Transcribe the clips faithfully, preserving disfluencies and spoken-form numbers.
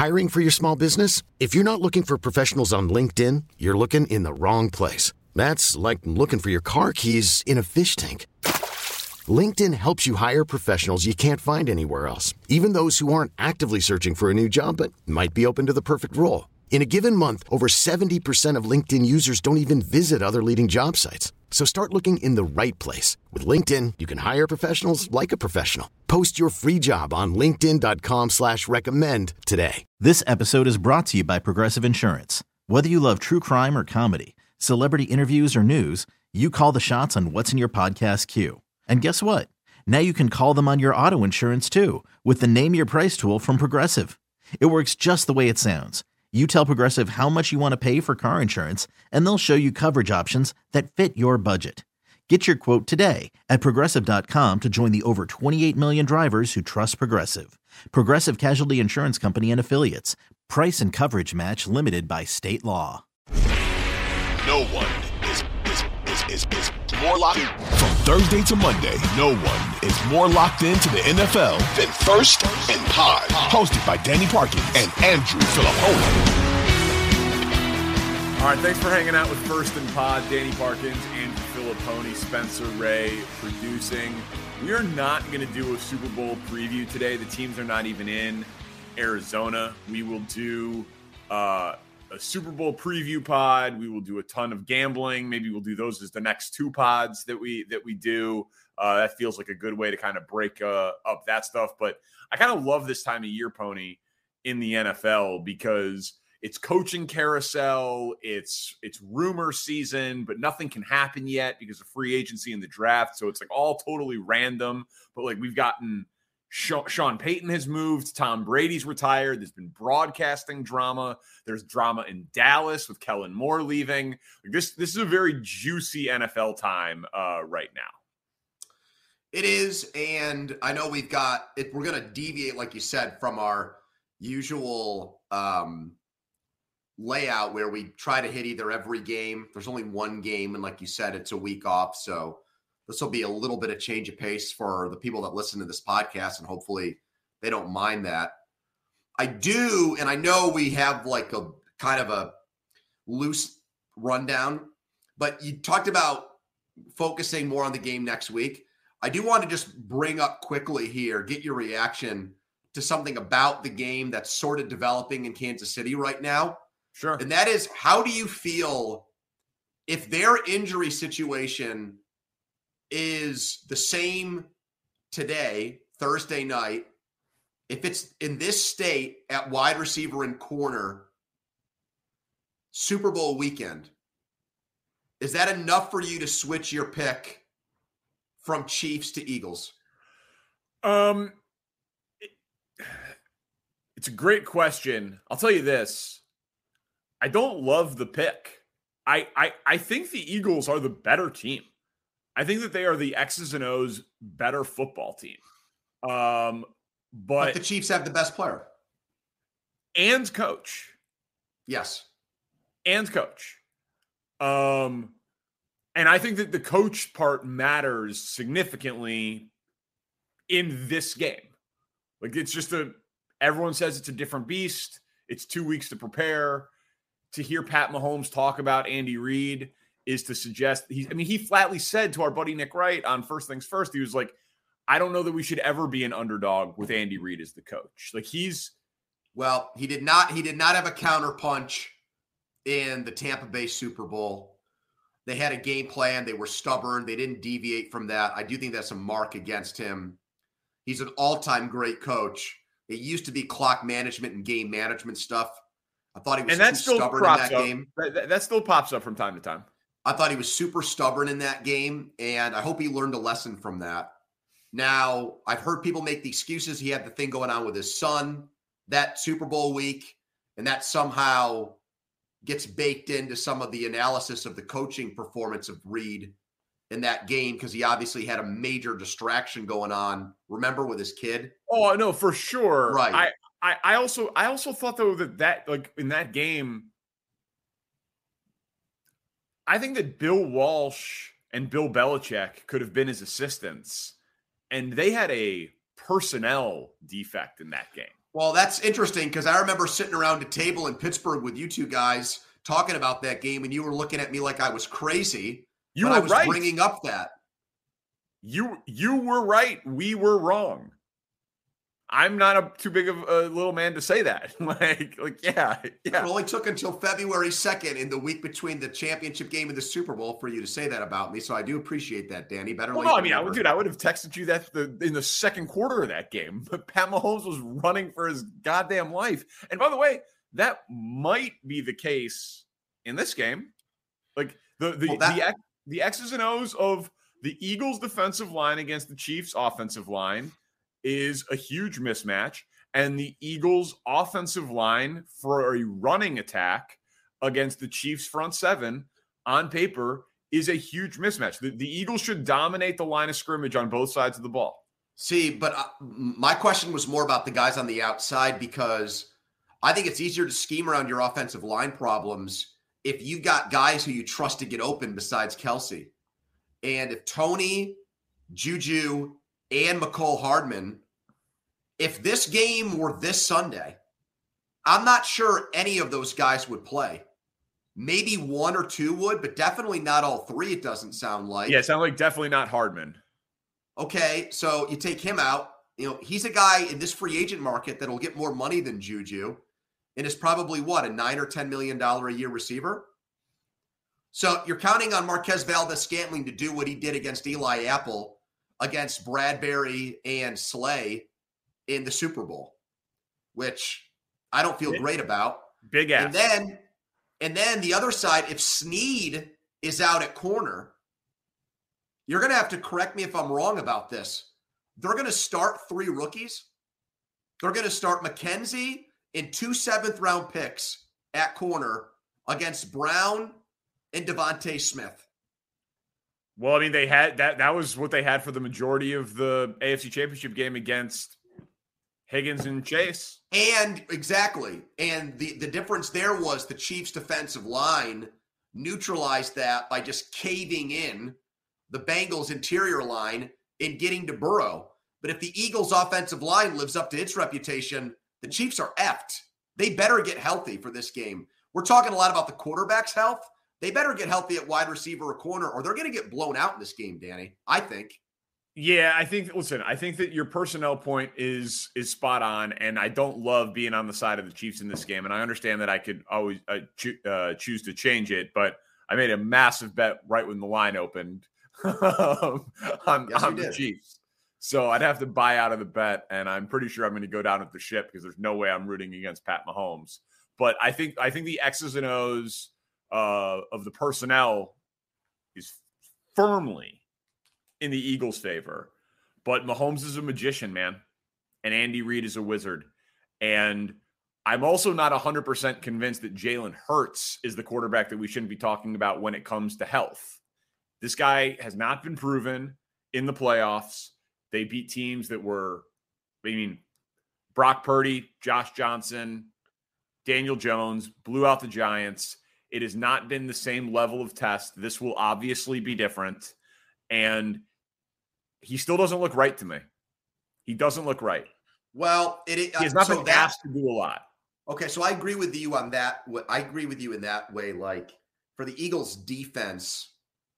Hiring for your small business? If you're not looking for professionals on LinkedIn, you're looking in the wrong place. That's like looking for your car keys in a fish tank. LinkedIn helps you hire professionals you can't find anywhere else, even those who aren't actively searching for a new job but might be open to the perfect role. In a given month, over seventy percent of LinkedIn users don't even visit other leading job sites. So start looking in the right place. With LinkedIn, you can hire professionals like a professional. Post your free job on linkedin dot com slash recommend today. This episode is brought to you by Progressive Insurance. Whether you love true crime or comedy, celebrity interviews or news, you call the shots on what's in your podcast queue. And guess what? Now you can call them on your auto insurance too with the Name Your Price tool from Progressive. It works just the way it sounds. You tell Progressive how much you want to pay for car insurance, and they'll show you coverage options that fit your budget. Get your quote today at progressive dot com to join the over twenty-eight million drivers who trust Progressive. Progressive Casualty Insurance Company and Affiliates. Price and coverage match limited by state law. No one is, is, is, is, is more locked in. From Thursday to Monday, no one is more locked into the N F L than First and Pod. Hosted by Danny Parkins and Andrew Filipponi. All right, thanks for hanging out with First and Pod. Danny Parkins, Andrew Filipponi, Spencer Ray producing. We are not going to do a Super Bowl preview today. The teams are not even in Arizona. We will do uh, a Super Bowl preview pod. We will do a ton of gambling. Maybe we'll do those as the next two pods that we that we do. Uh, that feels like a good way to kind of break uh, up that stuff. But I kind of love this time of year, Pony, in the N F L because it's coaching carousel, it's it's rumor season, but nothing can happen yet because of free agency and the draft. So it's like all totally random. But like we've gotten Sean Payton has moved, Tom Brady's retired. There's been broadcasting drama. There's drama in Dallas with Kellen Moore leaving. Like this this is a very juicy N F L time uh, right now. It is, and I know we've got it. We're going to deviate, like you said, from our usual um, layout where we try to hit either every game. There's only one game, and like you said, it's a week off. So this will be a little bit of change of pace for the people that listen to this podcast, and hopefully they don't mind that. I do, and I know we have like a kind of a loose rundown, but you talked about focusing more on the game next week. I do want to just bring up quickly here, get your reaction to something about the game that's sort of developing in Kansas City right now. Sure. And that is, how do you feel if their injury situation is the same today, Thursday night, if it's in this state at wide receiver and corner, Super Bowl weekend, is that enough for you to switch your pick from Chiefs to Eagles? Um, it, it's a great question. I'll tell you this. I don't love the pick. I, I, I think the Eagles are the better team. I think that they are the X's and O's better football team. Um, but, but the Chiefs have the best player. And coach. Yes. And coach. Um, and I think that the coach part matters significantly in this game. Like it's just a, everyone says it's a different beast. It's two weeks to prepare. To hear Pat Mahomes talk about Andy Reid is to suggest he's, I mean, he flatly said to our buddy Nick Wright on First Things First, he was like, I don't know that we should ever be an underdog with Andy Reid as the coach. Like he's, well, he did not, he did not have a counterpunch in the Tampa Bay Super Bowl. They had a game plan. They were stubborn. They didn't deviate from that. I do think that's a mark against him. He's an all-time great coach. It used to be clock management and game management stuff. I thought he was and that too still stubborn in that up. game. That, that still pops up from time to time. I thought he was super stubborn in that game, and I hope he learned a lesson from that. Now, I've heard people make the excuses. He had the thing going on with his son that Super Bowl week, and that somehow gets baked into some of the analysis of the coaching performance of Reid in that game because he obviously had a major distraction going on. Remember, with his kid? Oh, no, for sure. Right. I, I, I also I also thought though that that like in that game, I think that Bill Walsh and Bill Belichick could have been his assistants, and they had a personnel defect in that game. Well, that's interesting because I remember sitting around a table in Pittsburgh with you two guys talking about that game, and you were looking at me like I was crazy. You but were I was right. bringing up that. You you were right. We were wrong. I'm not a too big of a little man to say that. like, like, yeah, yeah. It only took until February second in the week between the championship game and the Super Bowl for you to say that about me. So I do appreciate that, Danny. Better well, late no, I than mean, I never. would, dude, I would have texted you that the, in the second quarter of that game. But Pat Mahomes was running for his goddamn life. And by the way, that might be the case in this game. Like the the well, that- the, the X's and O's of the Eagles' defensive line against the Chiefs' offensive line is a huge mismatch, and the Eagles' offensive line for a running attack against the Chiefs' front seven on paper is a huge mismatch. The, the Eagles should dominate the line of scrimmage on both sides of the ball. See, but uh, my question was more about the guys on the outside because I think it's easier to scheme around your offensive line problems if you've got guys who you trust to get open besides Kelsey. And if Tony, Juju, and McCole Hardman, if this game were this Sunday, I'm not sure any of those guys would play. Maybe one or two would, but definitely not all three, it doesn't sound like. Yeah, it sounds like definitely not Hardman. Okay, so you take him out. You know, he's a guy in this free agent market that'll get more money than Juju and is probably, what, a nine or ten million dollars a year receiver? So you're counting on Marquez Valdes-Scantling to do what he did against Eli Apple, against Bradbury and Slay in the Super Bowl, which I don't feel big, great about. Big ass. And then, and then the other side, if Snead is out at corner, you're going to have to correct me if I'm wrong about this. They're going to start three rookies. They're going to start McKenzie and two seventh round picks at corner against Brown and Devontae Smith. Well, I mean, they had that. That was what they had for the majority of the A F C Championship game against Higgins and Chase. And exactly. And the, the difference there was the Chiefs' defensive line neutralized that by just caving in the Bengals' interior line and getting to Burrow. But if the Eagles' offensive line lives up to its reputation, the Chiefs are effed. They better get healthy for this game. We're talking a lot about the quarterback's health. They better get healthy at wide receiver or corner, or they're going to get blown out in this game, Danny, I think. Yeah, I think, listen, I think that your personnel point is is spot on, and I don't love being on the side of the Chiefs in this game, and I understand that I could always uh, cho- uh, choose to change it, but I made a massive bet right when the line opened on, yes, on the Chiefs. So I'd have to buy out of the bet, and I'm pretty sure I'm going to go down with the ship because there's no way I'm rooting against Pat Mahomes. But I think I think the X's and O's uh, of the personnel is firmly in the Eagles' favor. But Mahomes is a magician, man. And Andy Reid is a wizard. And I'm also not one hundred percent convinced that Jalen Hurts is the quarterback that we shouldn't be talking about when it comes to health. This guy has not been proven in the playoffs. They beat teams that were, I mean, Brock Purdy, Josh Johnson, Daniel Jones, blew out the Giants. It has not been the same level of test. This will obviously be different. And he still doesn't look right to me. He doesn't look right. Well, it, it, he has not so been that, asked to do a lot. Okay, so I agree with you on that. I agree with you in that way. Like, for the Eagles' defense,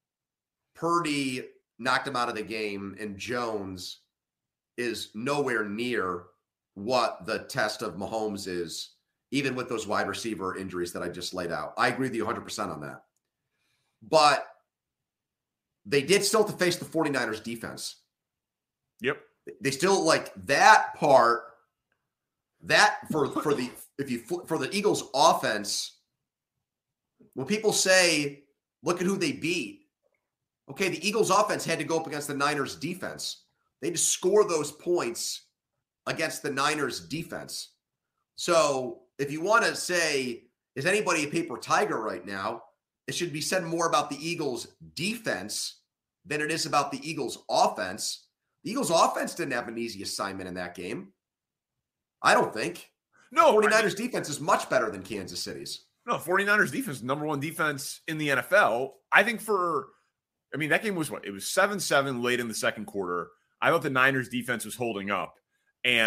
Purdy knocked him out of the game, and Jones is nowhere near what the test of Mahomes is, even with those wide receiver injuries that I just laid out. I agree with you one hundred percent on that. But they did still have to face the 49ers defense. Yep. They still, like, that part, that for for the if you for the Eagles offense, when people say, look at who they beat. Okay, the Eagles offense had to go up against the Niners defense. They had to score those points against the Niners defense. So if you want to say, is anybody a paper tiger right now? It should be said more about the Eagles defense than it is about the Eagles offense. The Eagles offense didn't have an easy assignment in that game. I don't think. No, 49ers I mean, defense is much better than Kansas City's. No, 49ers defense, number one defense in the N F L. I think for, I mean, that game was what? It was seven seven late in the second quarter. I thought the Niners defense was holding up. And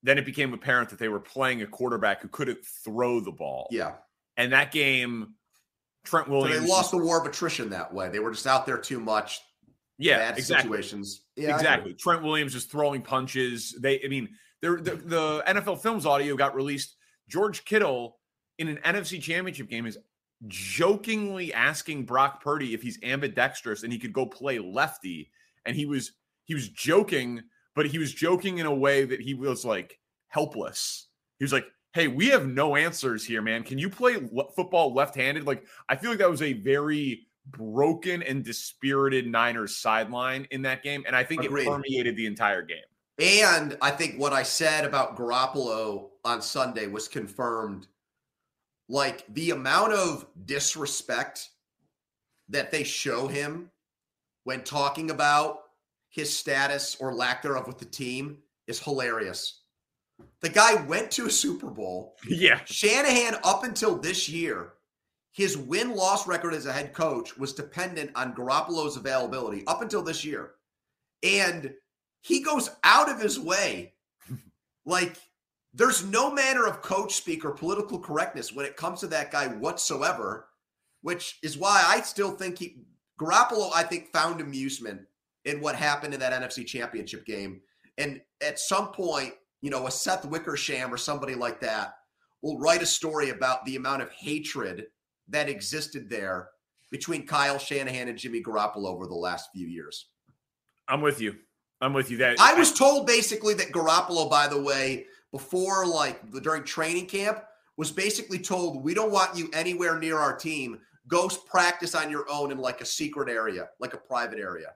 then it became apparent that they were playing a quarterback who couldn't throw the ball. Yeah. And that game, Trent Williams. So they lost the war of attrition that way. They were just out there too much. Yeah, bad exactly. situations. Yeah, exactly. Trent Williams just throwing punches. They, I mean, the, the N F L Films audio got released. George Kittle in an N F C Championship game is jokingly asking Brock Purdy if he's ambidextrous and he could go play lefty. And he was he was joking, but he was joking in a way that he was like helpless. He was like, hey, we have no answers here, man. Can you play le- football left-handed? Like, I feel like that was a very broken and dispirited Niners sideline in that game. And I think Agreed. It permeated the entire game. And I think what I said about Garoppolo on Sunday was confirmed. Like, the amount of disrespect that they show him when talking about his status or lack thereof with the team is hilarious. The guy went to a Super Bowl. Yeah. Shanahan, up until this year, his win-loss record as a head coach was dependent on Garoppolo's availability up until this year. And he goes out of his way. Like, there's no manner of coach speak or political correctness when it comes to that guy whatsoever, which is why I still think he Garoppolo, I think, found amusement in what happened in that N F C Championship game. And at some point, you know, a Seth Wickersham or somebody like that will write a story about the amount of hatred that existed there between Kyle Shanahan and Jimmy Garoppolo over the last few years. I'm with you. I'm with you. That I was told basically that Garoppolo, by the way, before like during training camp, was basically told, we don't want you anywhere near our team. Go practice on your own in like a secret area, like a private area.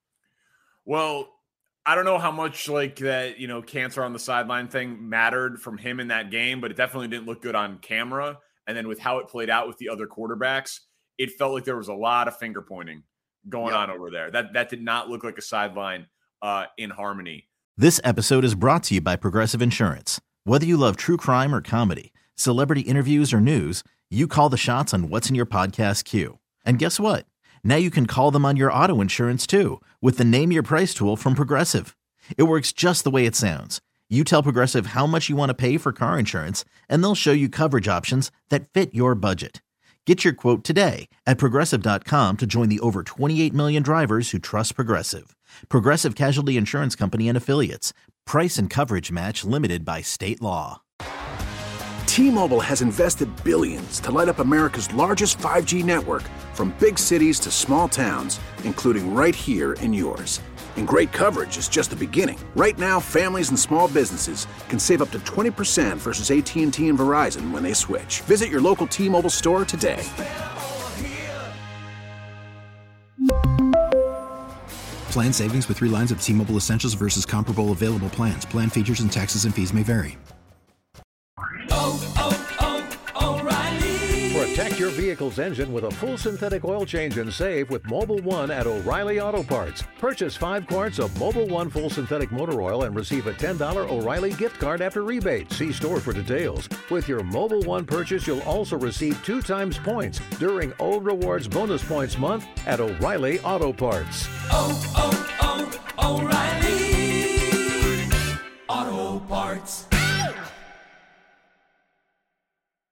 Well, I don't know how much like that, you know, cancer on the sideline thing mattered from him in that game, but it definitely didn't look good on camera. And then with how it played out with the other quarterbacks, it felt like there was a lot of finger pointing going yep. on over there. That that did not look like a sideline uh, in harmony. This episode is brought to you by Progressive Insurance. Whether you love true crime or comedy, celebrity interviews or news, you call the shots on what's in your podcast queue. And guess what? Now you can call them on your auto insurance too with the Name Your Price tool from Progressive. It works just the way it sounds. You tell Progressive how much you want to pay for car insurance, and they'll show you coverage options that fit your budget. Get your quote today at Progressive dot com to join the over twenty-eight million drivers who trust Progressive. Progressive Casualty Insurance Company and Affiliates. Price and coverage match limited by state law. T-Mobile has invested billions to light up America's largest five G network, from big cities to small towns, including right here in yours. And great coverage is just the beginning. Right now, families and small businesses can save up to twenty percent versus A T and T and Verizon when they switch. Visit your local T-Mobile store today. Plan savings with three lines of T-Mobile Essentials versus comparable available plans. Plan features and taxes and fees may vary. Oh, oh, oh, O'Reilly. Protect your vehicle's engine with a full synthetic oil change and save with Mobil one at O'Reilly Auto Parts. Purchase five quarts of Mobil one full synthetic motor oil and receive a ten dollars O'Reilly gift card after rebate. See store for details. With your Mobil one purchase, you'll also receive two times points during O Rewards Bonus Points Month at O'Reilly Auto Parts. Oh, oh, oh, O'Reilly